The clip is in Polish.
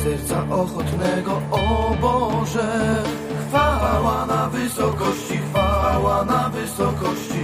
serca ochotnego, o Boże. Chwała na wysokości, chwała na wysokości.